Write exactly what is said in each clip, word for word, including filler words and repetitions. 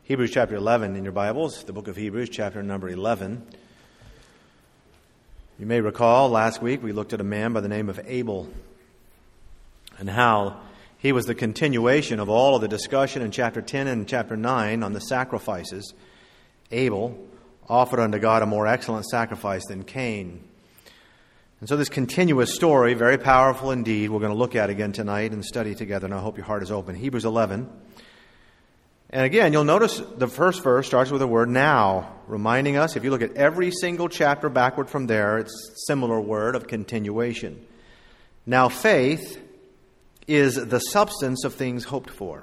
Hebrews chapter eleven in your Bibles, the book of Hebrews, chapter number eleven. You may recall last week we looked at a man by the name of Abel and how he was the continuation of all of the discussion in chapter ten and chapter nine on the sacrifices. Abel offered unto God a more excellent sacrifice than Cain. And so this continuous story, very powerful indeed, we're going to look at again tonight and study together, and I hope your heart is open. Hebrews eleven. And again, you'll notice the first verse starts with the word now, reminding us, if you look at every single chapter backward from there, it's a similar word of continuation. Now faith is the substance of things hoped for,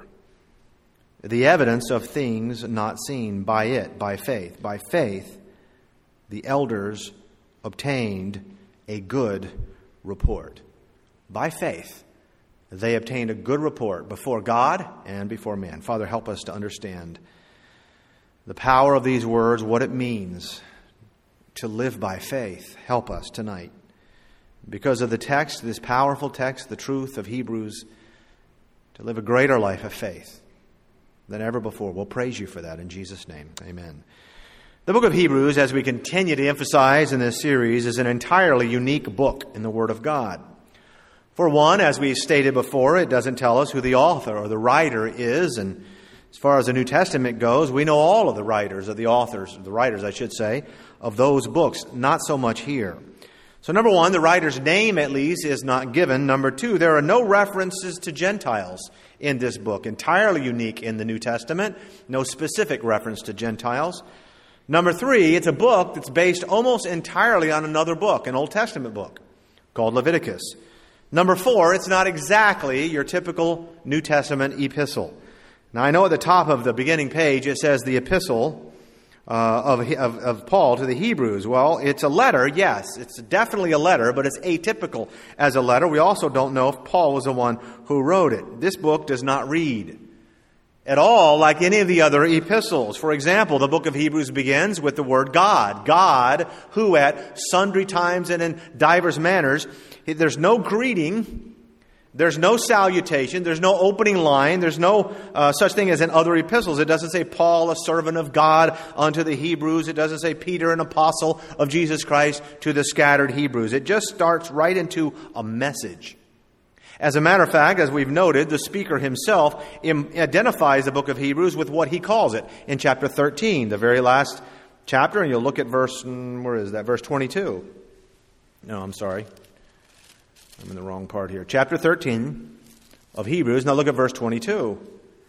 the evidence of things not seen. By it, by faith. By faith, the elders obtained a good report. By faith, they obtained a good report before God and before man. Father, help us to understand the power of these words, what it means to live by faith. Help us tonight. Because of the text, this powerful text, the truth of Hebrews, to live a greater life of faith than ever before. We'll praise you for that in Jesus' name. Amen. The book of Hebrews, as we continue to emphasize in this series, is an entirely unique book in the Word of God. For one, as we stated before, it doesn't tell us who the author or the writer is. And as far as the New Testament goes, we know all of the writers, of the authors, the writers, I should say, of those books. Not so much here. So number one, the writer's name, at least, is not given. Number two, there are no references to Gentiles in this book. Entirely unique in the New Testament. No specific reference to Gentiles. Number three, it's a book that's based almost entirely on another book, an Old Testament book, called Leviticus. Number four, it's not exactly your typical New Testament epistle. Now, I know at the top of the beginning page it says the epistle uh, of, of, of Paul to the Hebrews. Well, it's a letter, yes. It's definitely a letter, but it's atypical as a letter. We also don't know if Paul was the one who wrote it. This book does not read at all like any of the other epistles. For example, the book of Hebrews begins with the word God. God, who at sundry times and in divers manners. There's no greeting. There's no salutation. There's no opening line. There's no uh, such thing as in other epistles. It doesn't say Paul, a servant of God, unto the Hebrews. It doesn't say Peter, an apostle of Jesus Christ, to the scattered Hebrews. It just starts right into a message. As a matter of fact, as we've noted, the speaker himself identifies the book of Hebrews with what he calls it in chapter thirteen, the very last chapter. And you'll look at verse, where is that? Verse twenty-two. No, I'm sorry. I'm in the wrong part here. Chapter thirteen of Hebrews. Now look at verse twenty-two.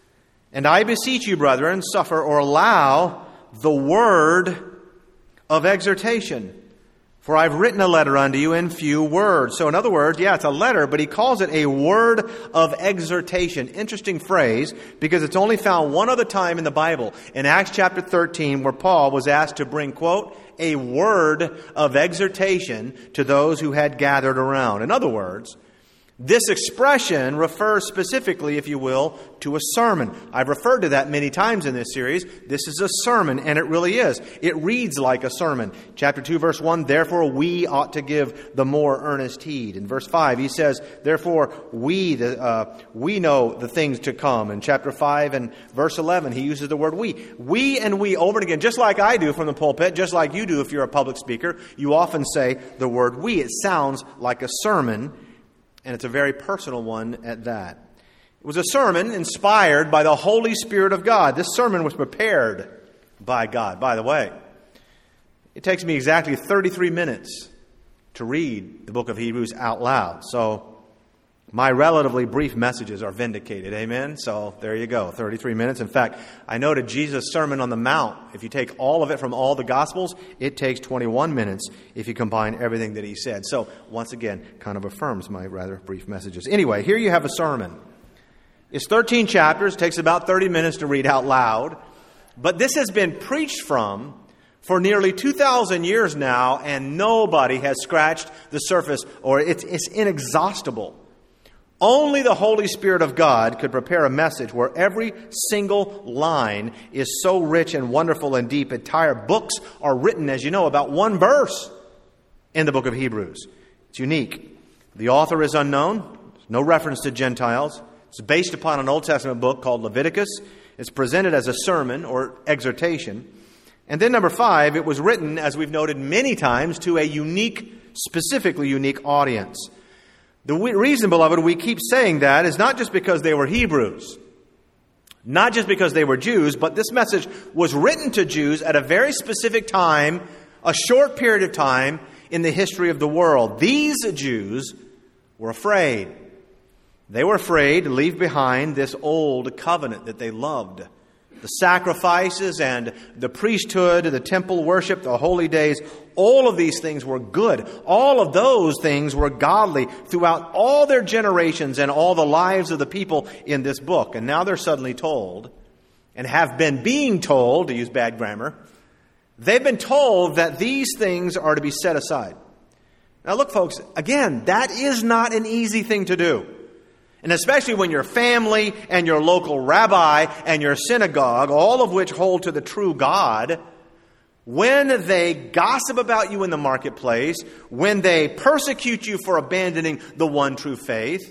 And I beseech you, brethren, suffer or allow the word of exhortation. For I've written a letter unto you in few words. So in other words, yeah, it's a letter, but he calls it a word of exhortation. Interesting phrase, because it's only found one other time in the Bible, in Acts chapter thirteen, where Paul was asked to bring, quote, a word of exhortation to those who had gathered around. In other words, this expression refers specifically, if you will, to a sermon. I've referred to that many times in this series. This is a sermon, and it really is. It reads like a sermon. Chapter two, verse one, therefore we ought to give the more earnest heed. In verse five, he says, therefore we the, uh, we know the things to come. In chapter five and verse eleven, he uses the word we. We and we over and again, just like I do from the pulpit, just like you do if you're a public speaker, you often say the word we. It sounds like a sermon. And it's a very personal one at that. It was a sermon inspired by the Holy Spirit of God. This sermon was prepared by God. By the way, it takes me exactly thirty-three minutes to read the book of Hebrews out loud. So my relatively brief messages are vindicated. Amen? So there you go, thirty-three minutes. In fact, I noted Jesus' Sermon on the Mount. If you take all of it from all the Gospels, it takes twenty-one minutes if you combine everything that he said. So once again, kind of affirms my rather brief messages. Anyway, here you have a sermon. It's thirteen chapters, takes about thirty minutes to read out loud. But this has been preached from for nearly two thousand years now, and nobody has scratched the surface, or it's, it's inexhaustible. Only the Holy Spirit of God could prepare a message where every single line is so rich and wonderful and deep. Entire books are written, as you know, about one verse in the book of Hebrews. It's unique. The author is unknown. There's no reference to Gentiles. It's based upon an Old Testament book called Leviticus. It's presented as a sermon or exhortation. And then number five, it was written, as we've noted many times, to a unique, specifically unique audience. The reason, beloved, we keep saying that is not just because they were Hebrews, not just because they were Jews, but this message was written to Jews at a very specific time, a short period of time in the history of the world. These Jews were afraid. They were afraid to leave behind this old covenant that they loved. The sacrifices and the priesthood, the temple worship, the holy days, all of these things were good. All of those things were godly throughout all their generations and all the lives of the people in this book. And now they're suddenly told, and have been being told, to use bad grammar, they've been told that these things are to be set aside. Now look, folks, again, that is not an easy thing to do. And especially when your family and your local rabbi and your synagogue, all of which hold to the true God, when they gossip about you in the marketplace, when they persecute you for abandoning the one true faith.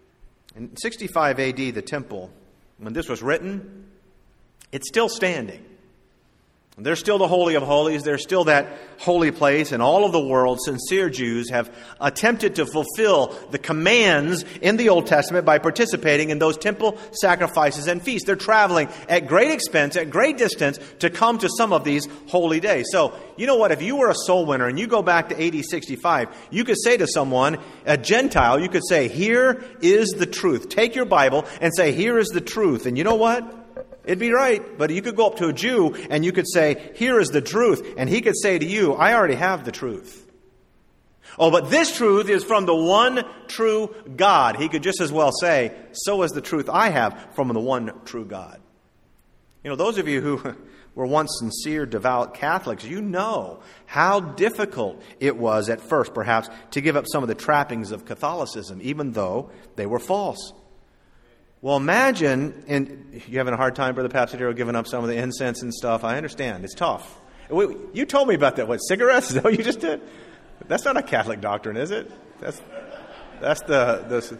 In sixty-five A D, the temple, when this was written, it's still standing. There's still the Holy of Holies. There's still that holy place. And all of the world, sincere Jews have attempted to fulfill the commands in the Old Testament by participating in those temple sacrifices and feasts. They're traveling at great expense, at great distance, to come to some of these holy days. So, you know what? If you were a soul winner and you go back to A D sixty-five, you could say to someone, a Gentile, you could say, here is the truth. Take your Bible and say, here is the truth. And you know what? It'd be right, but you could go up to a Jew and you could say, here is the truth. And he could say to you, I already have the truth. Oh, but this truth is from the one true God. He could just as well say, so is the truth I have from the one true God. You know, those of you who were once sincere, devout Catholics, you know how difficult it was at first, perhaps, to give up some of the trappings of Catholicism, even though they were false. Well, imagine, and you having a hard time, Brother Papsadero, giving up some of the incense and stuff. I understand. It's tough. You told me about that. What, cigarettes? Is that what you just did? That's not a Catholic doctrine, is it? That's that's the... the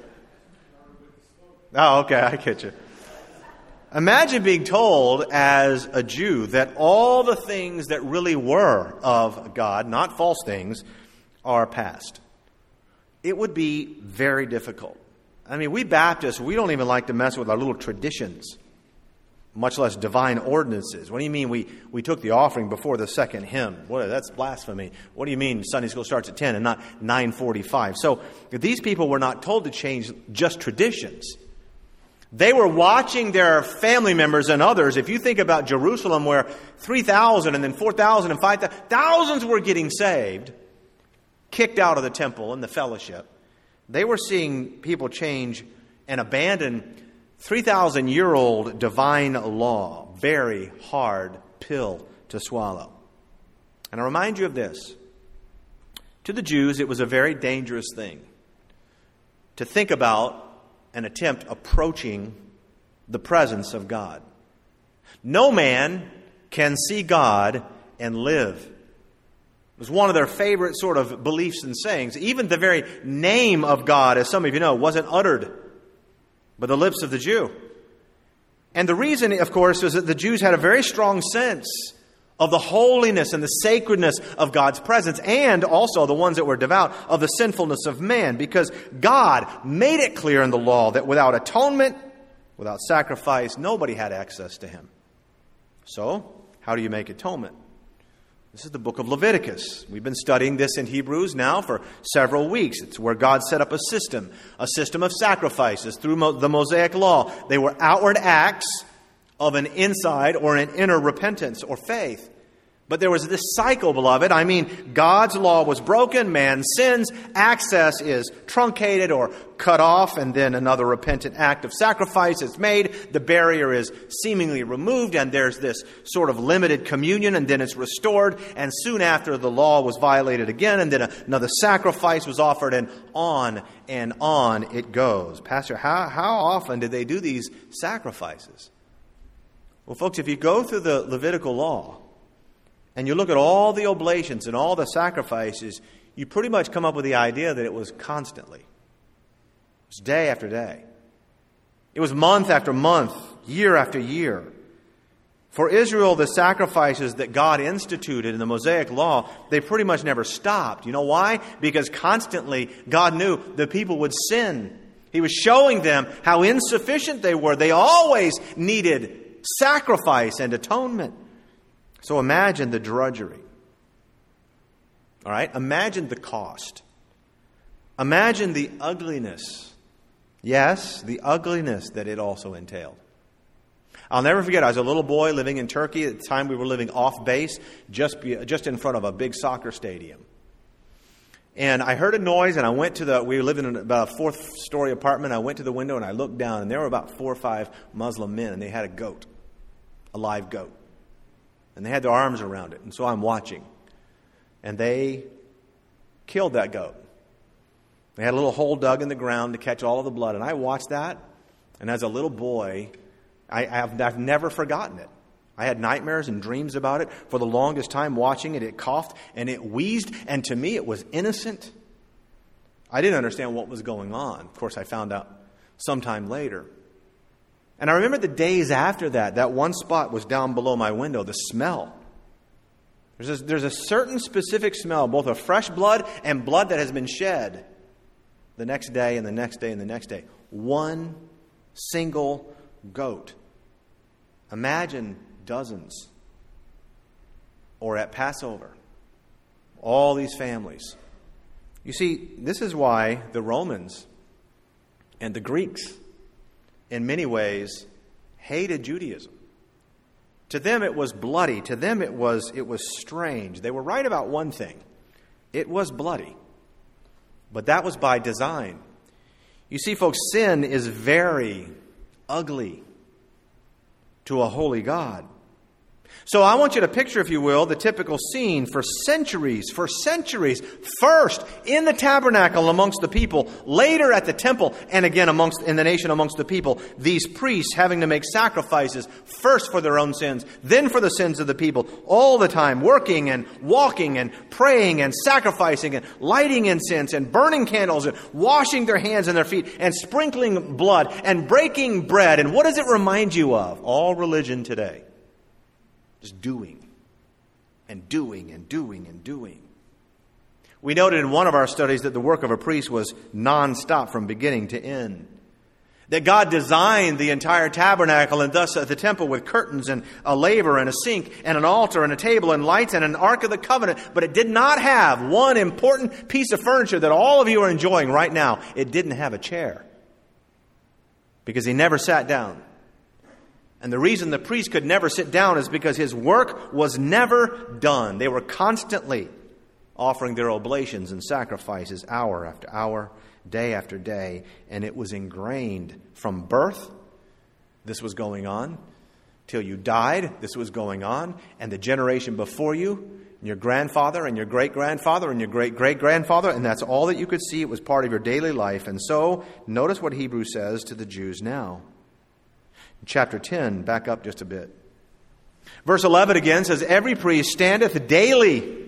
oh, okay, I get you. Imagine being told as a Jew that all the things that really were of God, not false things, are past. It would be very difficult. I mean, we Baptists, we don't even like to mess with our little traditions, much less divine ordinances. What do you mean we, we took the offering before the second hymn? What, that's blasphemy. What do you mean Sunday school starts at ten and not nine forty-five? So these people were not told to change just traditions. They were watching their family members and others. If you think about Jerusalem, where three thousand and then four thousand and five thousand, thousands were getting saved, kicked out of the temple and the fellowship. They were seeing people change and abandon three thousand year old divine law. Very hard pill to swallow. And I remind you of this. To the Jews, it was a very dangerous thing to think about and attempt approaching the presence of God. No man can see God and live. It was one of their favorite sort of beliefs and sayings. Even the very name of God, as some of you know, wasn't uttered by the lips of the Jew. And the reason, of course, is that the Jews had a very strong sense of the holiness and the sacredness of God's presence, and also the ones that were devout, of the sinfulness of man, because God made it clear in the law that without atonement, without sacrifice, nobody had access to Him. So, how do you make atonement? This is the book of Leviticus. We've been studying this in Hebrews now for several weeks. It's where God set up a system, a system of sacrifices through Mo- the Mosaic law. They were outward acts of an inside or an inner repentance or faith. But there was this cycle, beloved. I mean, God's law was broken, man sins, access is truncated or cut off, and then another repentant act of sacrifice is made. The barrier is seemingly removed, and there's this sort of limited communion, and then it's restored. And soon after, the law was violated again, and then another sacrifice was offered, and on and on it goes. Pastor, how, how often did they do these sacrifices? Well, folks, if you go through the Levitical law, and you look at all the oblations and all the sacrifices, you pretty much come up with the idea that it was constantly. It was day after day. It was month after month, year after year. For Israel, the sacrifices that God instituted in the Mosaic Law, they pretty much never stopped. You know why? Because constantly God knew the people would sin. He was showing them how insufficient they were. They always needed sacrifice and atonement. So imagine the drudgery. All right? Imagine the cost. Imagine the ugliness. Yes, the ugliness that it also entailed. I'll never forget, I was a little boy living in Turkey. At the time we were living off base, just, just in front of a big soccer stadium. And I heard a noise, and I went to the, we lived in about a fourth story apartment. I went to the window and I looked down, and there were about four or five Muslim men, and they had a goat, a live goat. And they had their arms around it. And so I'm watching. And they killed that goat. They had a little hole dug in the ground to catch all of the blood. And I watched that, and as a little boy, I, I've, I've never forgotten it. I had nightmares and dreams about it for the longest time watching it. It coughed and it wheezed, and to me it was innocent. I didn't understand what was going on. Of course, I found out sometime later. And I remember the days after that, that one spot was down below my window, the smell. There's a, there's a certain specific smell, both of fresh blood and blood that has been shed the next day and the next day and the next day. One single goat. Imagine dozens. Or at Passover. All these families. You see, this is why the Romans and the Greeks, in many ways, hated Judaism. To them it was bloody. To them it was, it was strange. They were right about one thing. It was bloody. But that was by design. You see, folks, sin is very ugly to a holy God. So I want you to picture, if you will, the typical scene for centuries, for centuries. First, in the tabernacle amongst the people, later at the temple, and again amongst in the nation amongst the people, these priests having to make sacrifices, first for their own sins, then for the sins of the people, all the time, working and walking and praying and sacrificing and lighting incense and burning candles and washing their hands and their feet and sprinkling blood and breaking bread. And what does it remind you of? All religion today. Just doing and doing and doing and doing. We noted in one of our studies that the work of a priest was nonstop from beginning to end. That God designed the entire tabernacle and thus the temple with curtains and a laver and a sink and an altar and a table and lights and an ark of the covenant. But it did not have one important piece of furniture that all of you are enjoying right now. It didn't have a chair. Because he never sat down. And the reason the priest could never sit down is because his work was never done. They were constantly offering their oblations and sacrifices hour after hour, day after day. And it was ingrained from birth. This was going on. Till you died, this was going on. And the generation before you, and your grandfather and your great-grandfather and your great-great-grandfather, and that's all that you could see. It was part of your daily life. And so, notice what Hebrews says to the Jews now. Chapter ten, back up just a bit. Verse eleven again says, every priest standeth daily,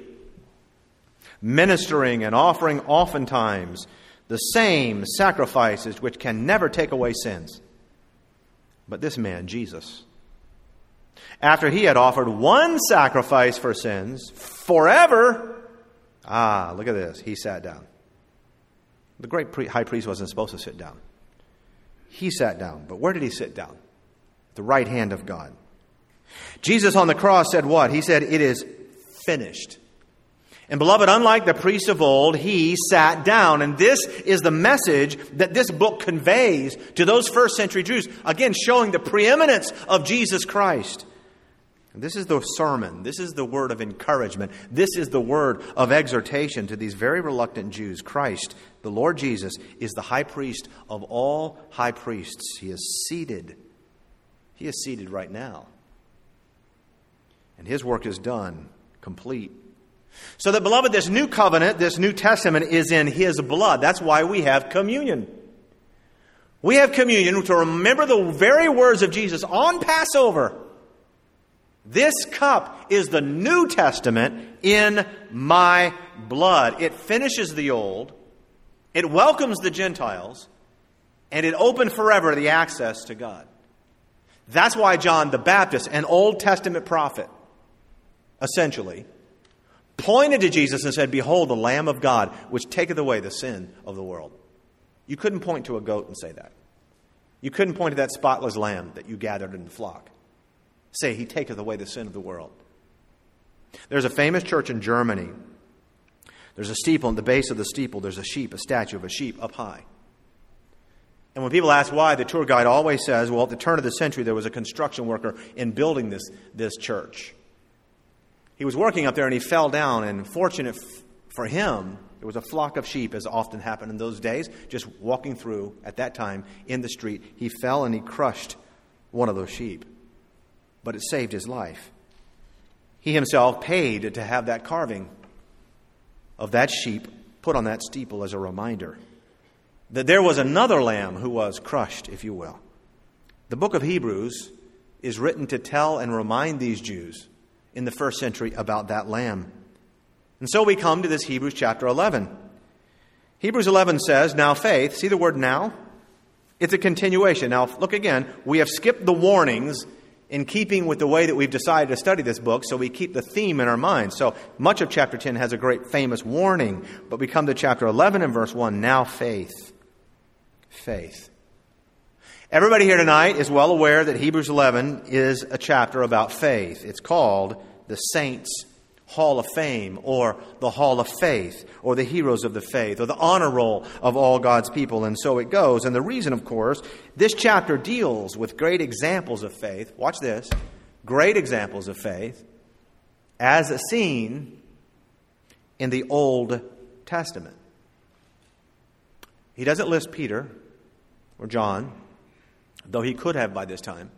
ministering and offering oftentimes the same sacrifices which can never take away sins. But this man, Jesus, after he had offered one sacrifice for sins forever, ah, look at this, he sat down. The great pre- high priest wasn't supposed to sit down. He sat down. But where did he sit down? The right hand of God. Jesus on the cross said what? He said, it is finished. And beloved, unlike the priests of old, he sat down. And this is the message that this book conveys to those first century Jews. Again, showing the preeminence of Jesus Christ. And this is the sermon. This is the word of encouragement. This is the word of exhortation to these very reluctant Jews. Christ, the Lord Jesus, is the high priest of all high priests. He is seated. He is seated right now. And his work is done, complete. So that, beloved, this new covenant, this New Testament is in his blood. That's why we have communion. We have communion to remember the very words of Jesus on Passover. This cup is the New Testament in my blood. It finishes the old. It welcomes the Gentiles. And it opened forever the access to God. That's why John the Baptist, an Old Testament prophet, essentially, pointed to Jesus and said, "Behold, the Lamb of God, which taketh away the sin of the world." You couldn't point to a goat and say that. You couldn't point to that spotless lamb that you gathered in the flock. Say, "He taketh away the sin of the world." There's a famous church in Germany. There's a steeple, in the base of the steeple, there's a sheep, a statue of a sheep up high. And when people ask why, the tour guide always says, well, at the turn of the century, there was a construction worker in building this, this church. He was working up there and he fell down, and fortunate f- for him, there was a flock of sheep, as often happened in those days, just walking through at that time in the street. He fell and he crushed one of those sheep. But it saved his life. He himself paid to have that carving of that sheep put on that steeple as a reminder that there was another lamb who was crushed, if you will. The book of Hebrews is written to tell and remind these Jews in the first century about that lamb. And so we come to this Hebrews chapter eleven. Hebrews eleven says, now faith, see the word now? It's a continuation. Now look again, we have skipped the warnings in keeping with the way that we've decided to study this book, so we keep the theme in our minds. So much of chapter ten has a great famous warning, but we come to chapter eleven and verse one, now faith. Faith. Everybody here tonight is well aware that Hebrews eleven is a chapter about faith. It's called the Saints' Hall of Fame, or the Hall of Faith, or the Heroes of the Faith, or the honor roll of all God's people, and so it goes. And the reason, of course, this chapter deals with great examples of faith. Watch this. Great examples of faith as seen in the Old Testament. He doesn't list Peter or John, though he could have by this time.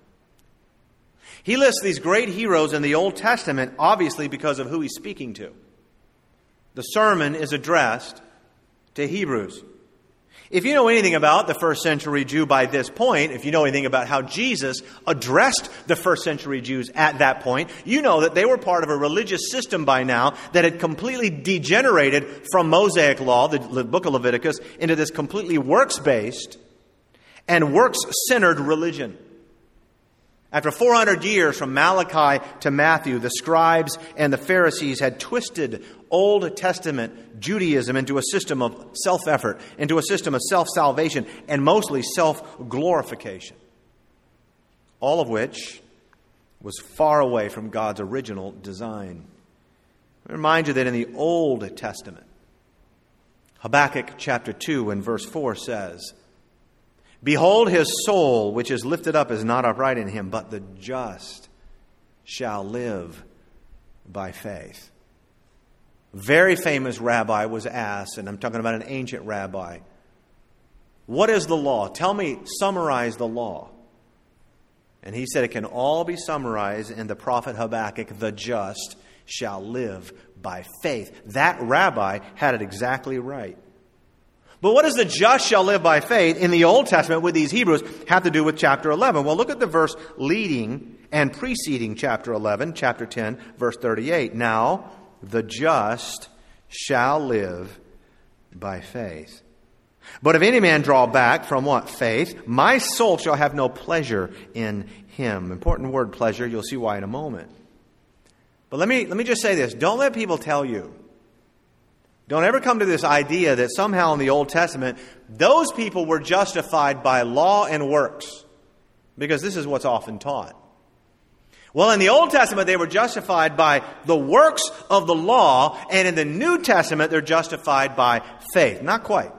He lists these great heroes in the Old Testament, obviously because of who he's speaking to. The sermon is addressed to Hebrews. If you know anything about the first century Jew by this point, if you know anything about how Jesus addressed the first century Jews at that point, you know that they were part of a religious system by now that had completely degenerated from Mosaic law, the, the book of Leviticus, into this completely works-based and works-centered religion. After four hundred years from Malachi to Matthew, the scribes and the Pharisees had twisted Old Testament Judaism into a system of self-effort, into a system of self-salvation, and mostly self-glorification. All of which was far away from God's original design. I remind you that in the Old Testament, Habakkuk chapter two and verse four says, behold, his soul, which is lifted up, is not upright in him, but the just shall live by faith. A very famous rabbi was asked, and I'm talking about an ancient rabbi, what is the law? Tell me, summarize the law. And he said it can all be summarized in the prophet Habakkuk, the just shall live by faith. That rabbi had it exactly right. But what does the just shall live by faith in the Old Testament with these Hebrews have to do with chapter eleven? Well, look at the verse leading and preceding chapter eleven, chapter ten, verse thirty-eight. Now, the just shall live by faith. But if any man draw back from what? Faith, my soul shall have no pleasure in him. Important word, pleasure. You'll see why in a moment. But let me, let me just say this. Don't let people tell you, don't ever come to this idea that somehow in the Old Testament, those people were justified by law and works. Because this is what's often taught. Well, in the Old Testament, they were justified by the works of the law. And in the New Testament, they're justified by faith. Not quite.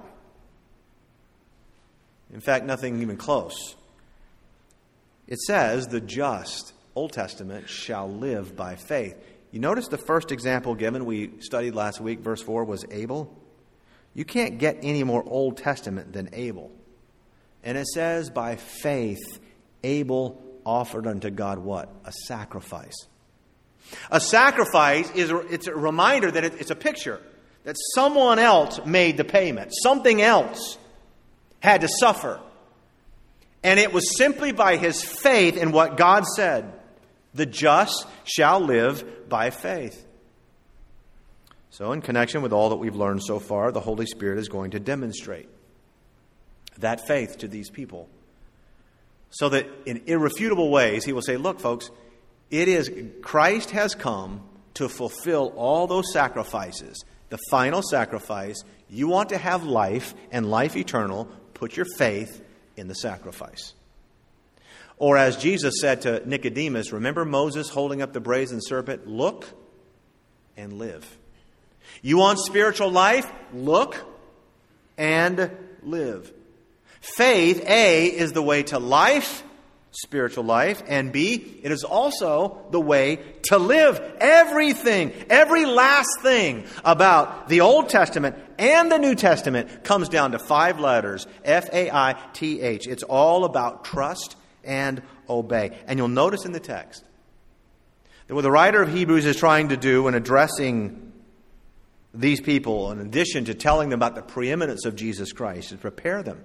In fact, nothing even close. It says, the just, Old Testament, shall live by faith. You notice the first example given, we studied last week, verse four, was Abel. You can't get any more Old Testament than Abel. And it says, by faith, Abel offered unto God what? A sacrifice. A sacrifice is a, it's a reminder that it, it's a picture that someone else made the payment. Something else had to suffer. And it was simply by his faith in what God said. The just shall live by faith. So in connection with all that we've learned so far, the Holy Spirit is going to demonstrate that faith to these people. So that in irrefutable ways, he will say, look, folks, it is Christ has come to fulfill all those sacrifices. The final sacrifice, you want to have life and life eternal, put your faith in the sacrifice. Or as Jesus said to Nicodemus, remember Moses holding up the brazen serpent? Look and live. You want spiritual life? Look and live. Faith, A, is the way to life, spiritual life, and B, it is also the way to live. Everything, every last thing about the Old Testament and the New Testament comes down to five letters, F A I T H. It's all about trust and obey. And you'll notice in the text that what the writer of Hebrews is trying to do in addressing these people, in addition to telling them about the preeminence of Jesus Christ, is prepare them.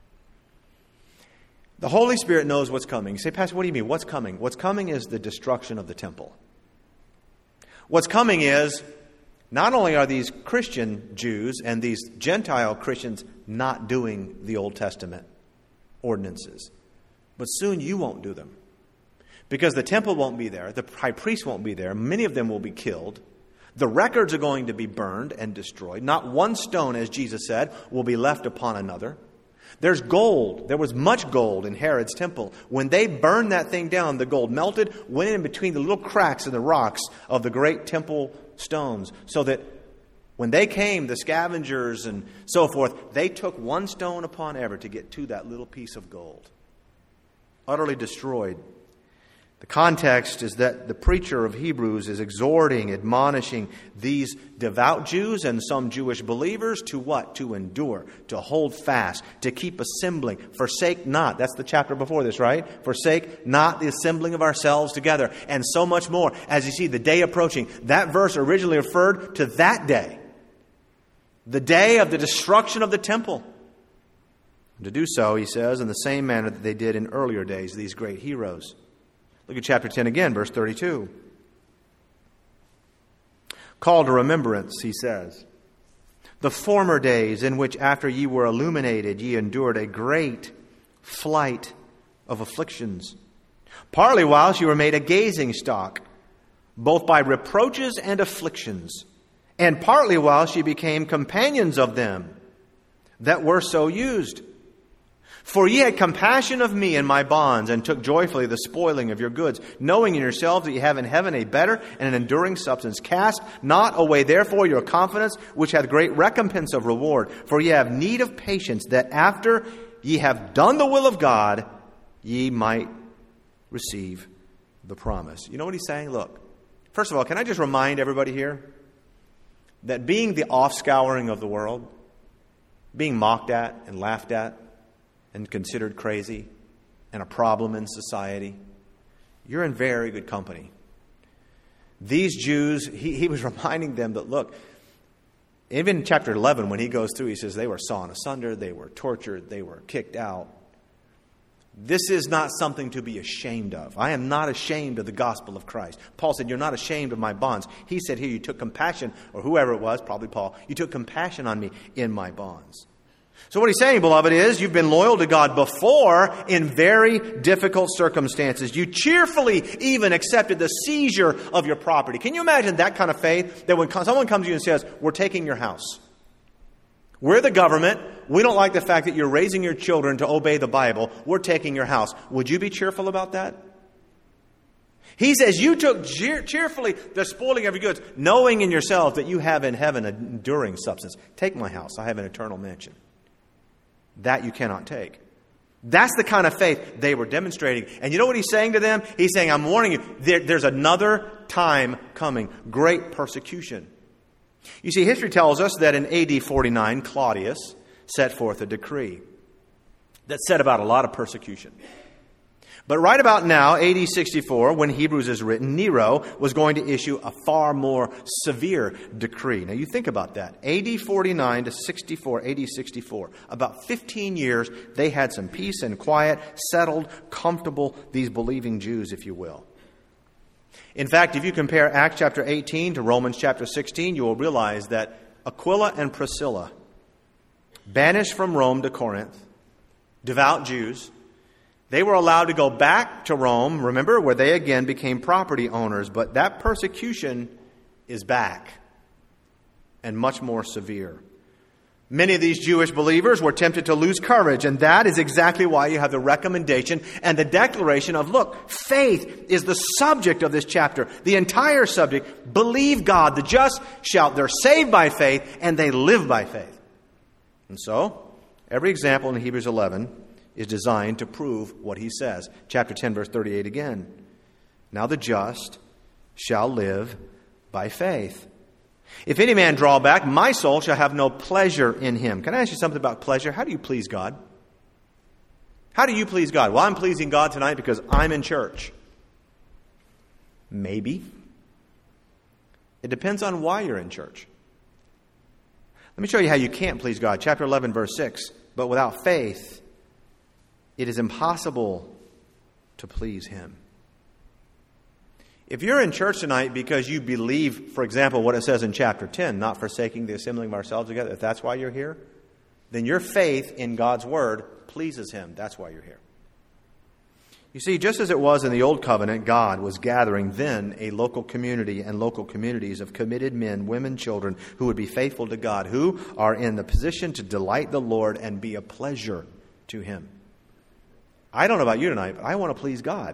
The Holy Spirit knows what's coming. You say, Pastor, what do you mean? What's coming? What's coming is the destruction of the temple. What's coming is, not only are these Christian Jews and these Gentile Christians not doing the Old Testament ordinances, but soon you won't do them. Because the temple won't be there. The high priest won't be there. Many of them will be killed. The records are going to be burned and destroyed. Not one stone, as Jesus said, will be left upon another. There's gold. There was much gold in Herod's temple. When they burned that thing down, the gold melted, went in between the little cracks in the rocks of the great temple stones, so that when they came, the scavengers and so forth, they took one stone upon ever to get to that little piece of gold. Utterly destroyed. The context is that the preacher of Hebrews is exhorting, admonishing these devout Jews and some Jewish believers to what? To endure, to hold fast, to keep assembling. Forsake not. That's the chapter before this, right? Forsake not the assembling of ourselves together. And so much more. As you see, the day approaching. That verse originally referred to that day. The day of the destruction of the temple. And to do so, he says, in the same manner that they did in earlier days, these great heroes. Look at chapter ten again, verse thirty-two. Call to remembrance, he says, the former days in which after ye were illuminated, ye endured a great flight of afflictions, partly whilst you were made a gazing stock, both by reproaches and afflictions, and partly whilst ye became companions of them that were so used. For ye had compassion of me and my bonds, and took joyfully the spoiling of your goods, knowing in yourselves that ye have in heaven a better and an enduring substance. Cast not away therefore your confidence, which hath great recompense of reward. For ye have need of patience, that after ye have done the will of God, ye might receive the promise. You know what he's saying? Look, first of all, can I just remind everybody here that being the offscouring of the world, being mocked at and laughed at, and considered crazy and a problem in society, you're in very good company. These Jews, he, he was reminding them that, look, even in chapter eleven, when he goes through, he says they were sawn asunder, they were tortured, they were kicked out. This is not something to be ashamed of. I am not ashamed of the gospel of Christ. Paul said, you're not ashamed of my bonds. He said here, you took compassion, or whoever it was, probably Paul, you took compassion on me in my bonds. So what he's saying, beloved, is you've been loyal to God before in very difficult circumstances. You cheerfully even accepted the seizure of your property. Can you imagine that kind of faith? That when someone comes to you and says, we're taking your house. We're the government. We don't like the fact that you're raising your children to obey the Bible. We're taking your house. Would you be cheerful about that? He says, you took cheer- cheerfully the spoiling of your goods, knowing in yourself that you have in heaven an enduring substance. Take my house. I have an eternal mansion. That you cannot take. That's the kind of faith they were demonstrating. And you know what he's saying to them? He's saying, I'm warning you, there, there's another time coming. Great persecution. You see, history tells us that in A D forty-nine, Claudius set forth a decree that set about a lot of persecution. But right about now, A D sixty-four, when Hebrews is written, Nero was going to issue a far more severe decree. Now you think about that. A D forty-nine to sixty-four, A D sixty-four. About fifteen years, they had some peace and quiet, settled, comfortable, these believing Jews, if you will. In fact, if you compare Acts chapter eighteen to Romans chapter sixteen, you will realize that Aquila and Priscilla, banished from Rome to Corinth, devout Jews, They were allowed to go back to Rome, remember, where they again became property owners. But that persecution is back and much more severe. Many of these Jewish believers were tempted to lose courage, and that is exactly why you have the recommendation and the declaration of, look, faith is the subject of this chapter, the entire subject. Believe God. The just shall, they're saved by faith, and they live by faith. And so, every example in Hebrews eleven is designed to prove what he says. Chapter ten, verse thirty-eight again. Now the just shall live by faith. If any man draw back, my soul shall have no pleasure in him. Can I ask you something about pleasure? How do you please God? How do you please God? Well, I'm pleasing God tonight because I'm in church. Maybe. It depends on why you're in church. Let me show you how you can't please God. Chapter eleven, verse six. But without faith, it is impossible to please him. If you're in church tonight because you believe, for example, what it says in chapter ten, not forsaking the assembling of ourselves together, if that's why you're here, then your faith in God's word pleases him. That's why you're here. You see, just as it was in the Old Covenant, God was gathering then a local community and local communities of committed men, women, children who would be faithful to God, who are in the position to delight the Lord and be a pleasure to him. I don't know about you tonight, but I want to please God.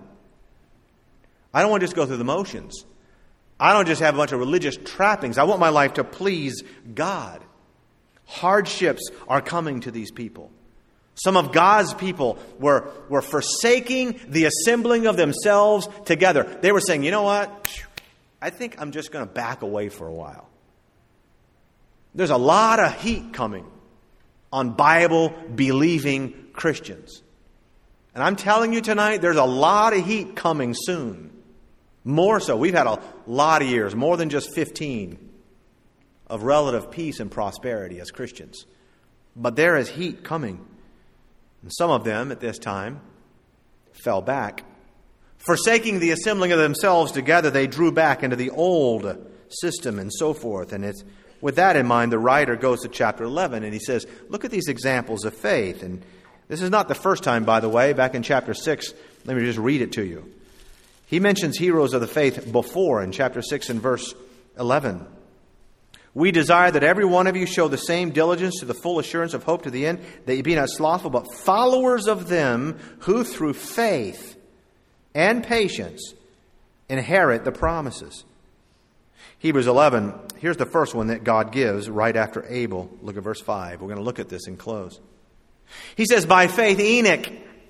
I don't want to just go through the motions. I don't just have a bunch of religious trappings. I want my life to please God. Hardships are coming to these people. Some of God's people were, were forsaking the assembling of themselves together. They were saying, you know what? I think I'm just going to back away for a while. There's a lot of heat coming on Bible-believing Christians. And I'm telling you tonight, there's a lot of heat coming soon. More so. We've had a lot of years, more than just fifteen, of relative peace and prosperity as Christians. But there is heat coming. And some of them at this time fell back. Forsaking the assembling of themselves together, they drew back into the old system and so forth. And it's with that in mind, the writer goes to chapter eleven and he says, look at these examples of faith. And this is not the first time, by the way. Back in chapter six, let me just read it to you. He mentions heroes of the faith before in chapter six and verse eleven. We desire that every one of you show the same diligence to the full assurance of hope to the end, that you be not slothful, but followers of them who through faith and patience inherit the promises. Hebrews eleven, here's the first one that God gives right after Abel. Look at verse five. We're going to look at this and close. He says, by faith Enoch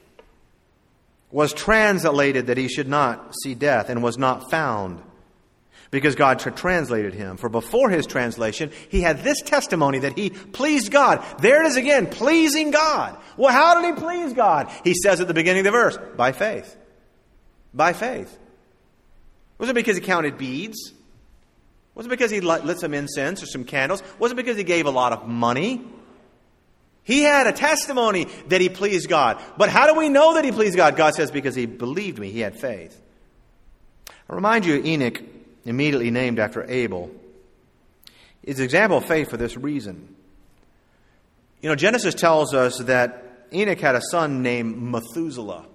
was translated that he should not see death, and was not found, because God tra- translated him. For before his translation, he had this testimony that he pleased God. There it is again, pleasing God. Well, how did he please God? He says at the beginning of the verse, by faith. By faith. Was it because he counted beads? Was it because he lit some incense or some candles? Was it because he gave a lot of money? He had a testimony that he pleased God. But how do we know that he pleased God? God says, because he believed me, he had faith. I remind you, Enoch, immediately named after Abel, is an example of faith for this reason. You know, Genesis tells us that Enoch had a son named Methuselah.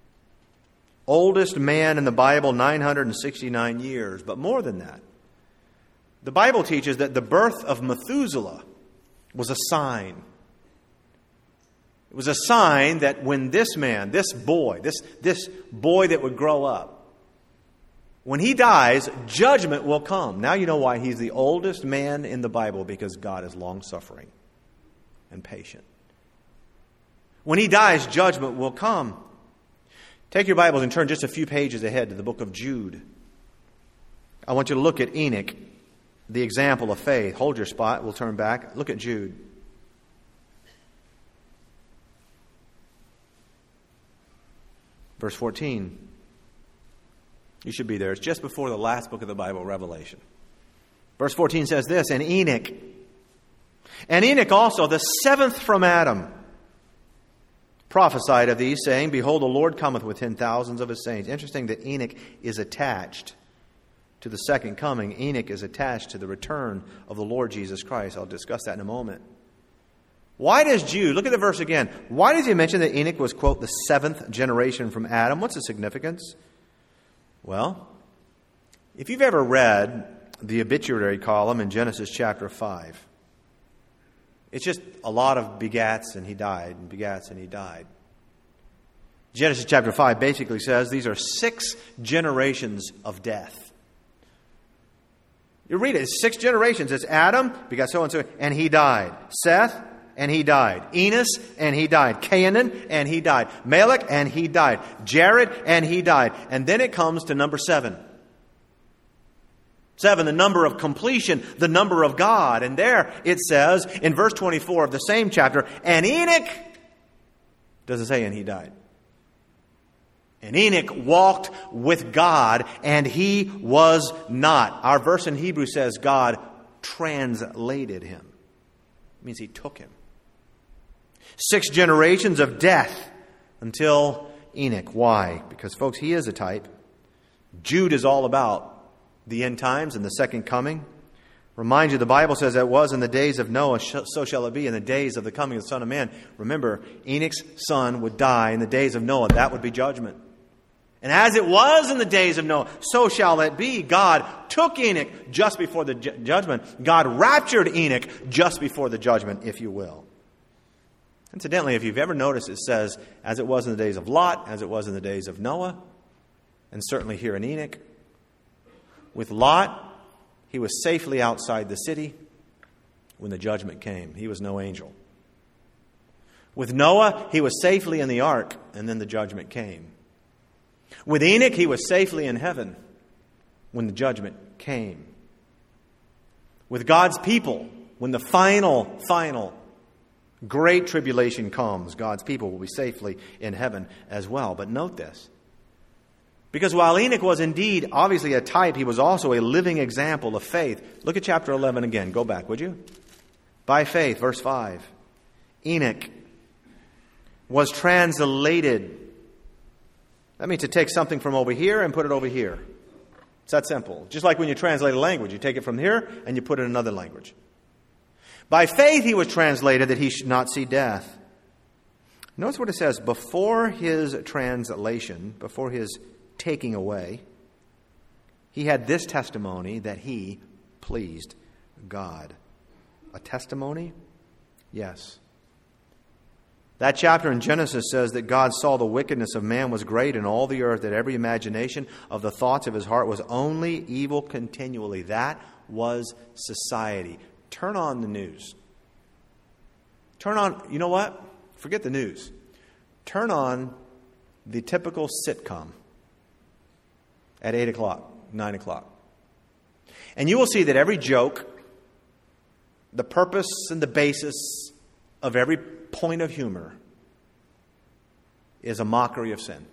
Oldest man in the Bible, nine hundred sixty-nine years. But more than that, the Bible teaches that the birth of Methuselah was a sign. It was a sign that when this man, this boy, this, this boy that would grow up, when he dies, judgment will come. Now you know why he's the oldest man in the Bible, because God is long-suffering and patient. When he dies, judgment will come. Take your Bibles and turn just a few pages ahead to the book of Jude. I want you to look at Enoch, the example of faith. Hold your spot. We'll turn back. Look at Jude. Verse fourteen. You should be there. It's just before the last book of the Bible, Revelation. Verse fourteen says this, and Enoch, and Enoch also, the seventh from Adam, prophesied of these, saying, behold, the Lord cometh with ten thousands of his saints. Interesting that Enoch is attached to the second coming. Enoch is attached to the return of the Lord Jesus Christ. I'll discuss that in a moment. Why does Jude, look at the verse again, why does he mention that Enoch was, quote, the seventh generation from Adam? What's the significance? Well, if you've ever read the obituary column in Genesis chapter five, it's just a lot of begats and he died, and begats and he died. Genesis chapter five basically says these are six generations of death. You read it, it's six generations. It's Adam, begot so and so, and he died. Seth, and he died. Enos, and he died. Cainan, and he died. Melech, and he died. Jared, and he died. And then it comes to number seven. Seven, the number of completion, the number of God. And there it says in verse twenty-four of the same chapter, and Enoch, doesn't say and he died. And Enoch walked with God, and he was not. Our verse in Hebrew says God translated him. It means he took him. Six generations of death until Enoch. Why? Because, folks, he is a type. Jude is all about the end times and the second coming. Remind you, the Bible says that it was in the days of Noah, so shall it be in the days of the coming of the Son of Man. Remember, Enoch's son would die in the days of Noah. That would be judgment. And as it was in the days of Noah, so shall it be. God took Enoch just before the ju- judgment. God raptured Enoch just before the judgment, if you will. Incidentally, if you've ever noticed, it says, as it was in the days of Lot, as it was in the days of Noah, and certainly here in Enoch. With Lot, he was safely outside the city when the judgment came. He was no angel. With Noah, he was safely in the ark, and then the judgment came. With Enoch, he was safely in heaven when the judgment came. With God's people, when the final, final, great tribulation comes, God's people will be safely in heaven as well. But note this. Because while Enoch was indeed obviously a type, he was also a living example of faith. Look at chapter eleven again. Go back, would you? By faith, verse five. Enoch was translated. That means to take something from over here and put it over here. It's that simple. Just like when you translate a language, you take it from here and you put it in another language. By faith he was translated that he should not see death. Notice what it says. Before his translation, before his taking away, he had this testimony that he pleased God. A testimony? Yes. That chapter in Genesis says that God saw the wickedness of man was great in all the earth, that every imagination of the thoughts of his heart was only evil continually. That was society. Turn on the news. Turn on, you know what? Forget the news. Turn on the typical sitcom at eight o'clock, nine o'clock. And you will see that every joke, the purpose and the basis of every point of humor is a mockery of sin.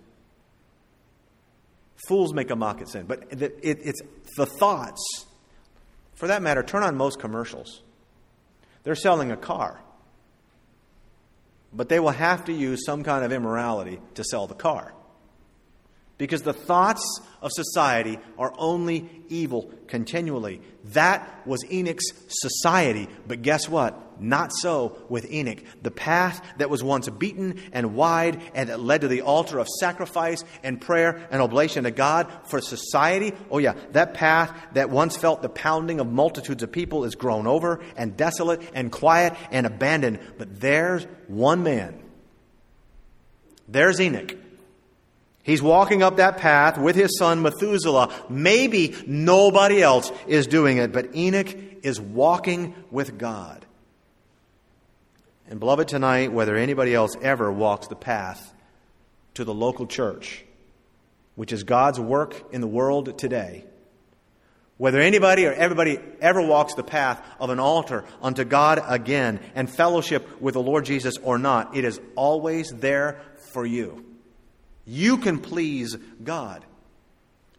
Fools make a mock at sin. But it, it, it's the thoughts. For that matter, turn on most commercials. They're selling a car. But they will have to use some kind of immorality to sell the car. Because the thoughts of society are only evil continually. That was Enoch's society. But guess what? Not so with Enoch. The path that was once beaten and wide and that led to the altar of sacrifice and prayer and oblation to God for society. Oh yeah, that path that once felt the pounding of multitudes of people is grown over and desolate and quiet and abandoned. But there's one man. There's Enoch. He's walking up that path with his son Methuselah. Maybe nobody else is doing it, but Enoch is walking with God. And beloved, tonight, whether anybody else ever walks the path to the local church, which is God's work in the world today, whether anybody or everybody ever walks the path of an altar unto God again and fellowship with the Lord Jesus or not, it is always there for you. You can please God.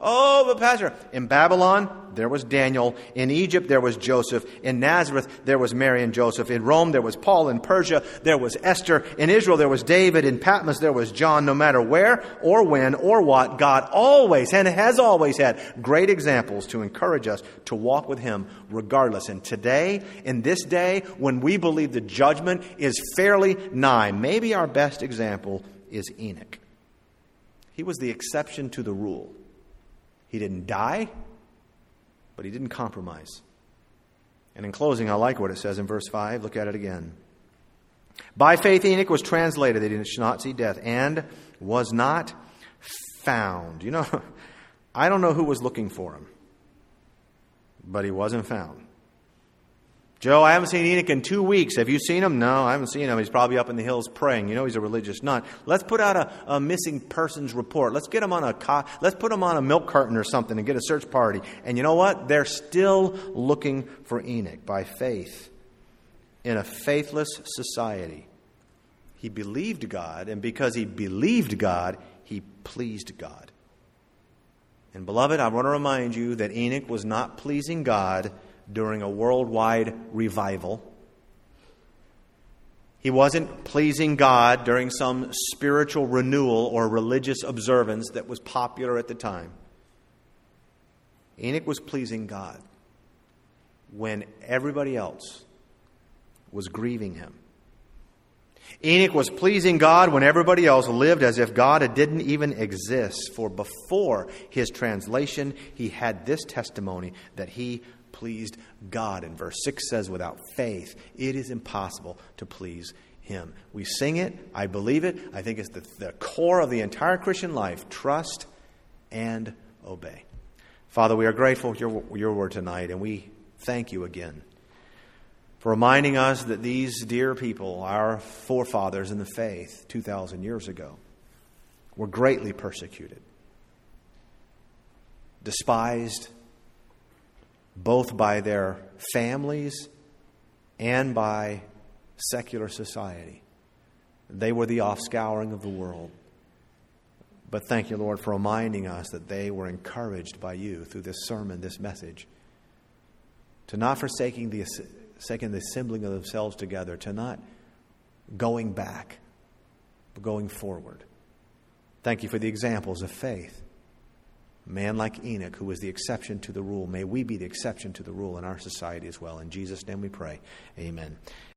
Oh, but Pastor, in Babylon, there was Daniel. In Egypt, there was Joseph. In Nazareth, there was Mary and Joseph. In Rome, there was Paul. In Persia, there was Esther. In Israel, there was David. In Patmos, there was John. No matter where or when or what, God always and has always had great examples to encourage us to walk with Him regardless. And today, in this day, when we believe the judgment is fairly nigh, maybe our best example is Enoch. He was the exception to the rule. He didn't die, but he didn't compromise. And in closing, I like what it says in verse five. Look at it again. By faith Enoch was translated that he should not see death, and was not found. You know, I don't know who was looking for him, but he wasn't found. Joe, I haven't seen Enoch in two weeks. Have you seen him? No, I haven't seen him. He's probably up in the hills praying. You know, he's a religious nut. Let's put out a, a missing persons report. Let's get him on a co- let's put him on a milk carton or something and get a search party. And you know what? They're still looking for Enoch by faith in a faithless society. He believed God, and because he believed God, he pleased God. And beloved, I want to remind you that Enoch was not pleasing God during a worldwide revival. He wasn't pleasing God during some spiritual renewal or religious observance that was popular at the time. Enoch was pleasing God when everybody else was grieving Him. Enoch was pleasing God when everybody else lived as if God didn't even exist. For before his translation, he had this testimony that he pleased God. And verse six says, without faith, it is impossible to please Him. We sing it. I believe it. I think it's the, the core of the entire Christian life. Trust and obey. Father, we are grateful for your, your word tonight, and we thank you again for reminding us that these dear people, our forefathers in the faith two thousand years ago, were greatly persecuted, despised, both by their families and by secular society. They were the offscouring of the world. But thank you, Lord, for reminding us that they were encouraged by you through this sermon, this message, to not forsaking the, forsaking the assembling of themselves together, to not going back, but going forward. Thank you for the examples of faith. A man like Enoch, who was the exception to the rule. May we be the exception to the rule in our society as well. In Jesus' name we pray. Amen.